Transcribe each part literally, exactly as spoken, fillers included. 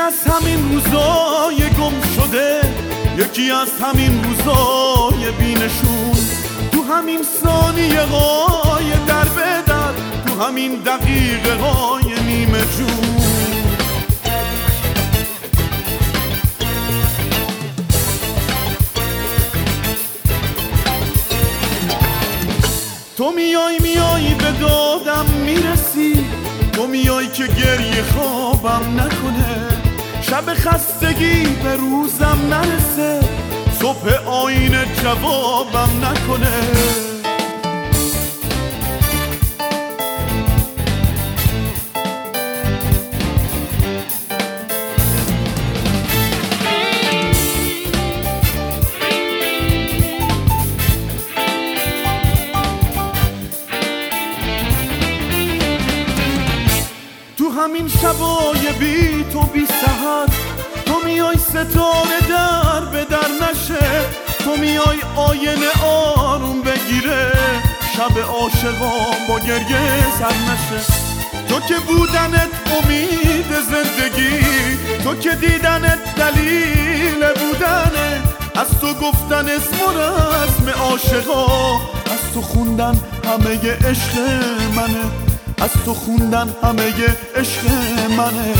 از همین روزای گم شده، یکی از همین روزای بینشون، تو همین ثانیه های در به در، تو همین دقیقه های نیمه جون. تو میای میای به دادم میرسی، تو میای که گریه خوابم نکنه، شب خستگی به روزم نرسه، صبح آینه جوابم نکنه. تو همین شبای بی تو بی سحر، تو میای ستاره در به در نشه، تو میای آینه آروم بگیره، شب عاشقان با گریه سر نشه. تو که بودنت امید زندگی، تو که دیدنت دلیل بودنه، از تو گفتن اسم و رسم عاشقا، از تو خوندن همه عشق منه، از تو خوندن همه عشق منه.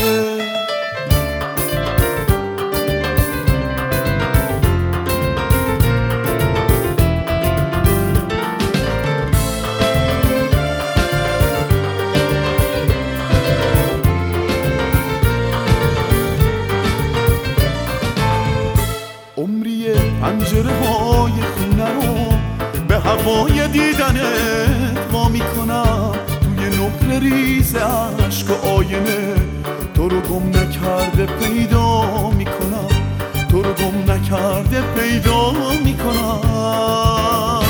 عمری پنجره های خونه رو به هوای دیدنت وا میکنم، توی نقل ریز عشق و آینه تو رو گم نکرده پیدا میکنم، تو رو گم نکرده پیدا میکنم.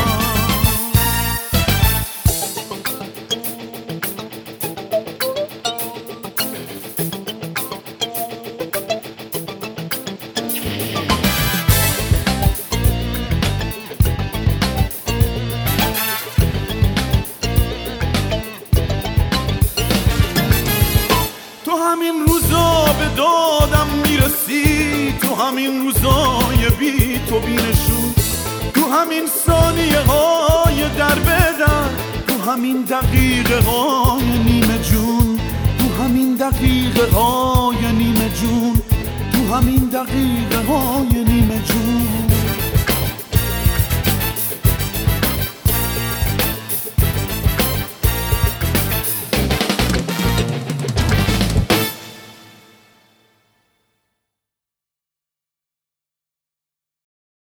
همین روزا به دادم میرسی، تو همین روزای بی تو بینشون، تو همین ثانیه های در به در، تو همین دقیقه های نیمه جون، تو همین دقیقه های نیمه جون، تو همین دقیقه های نیمه جون.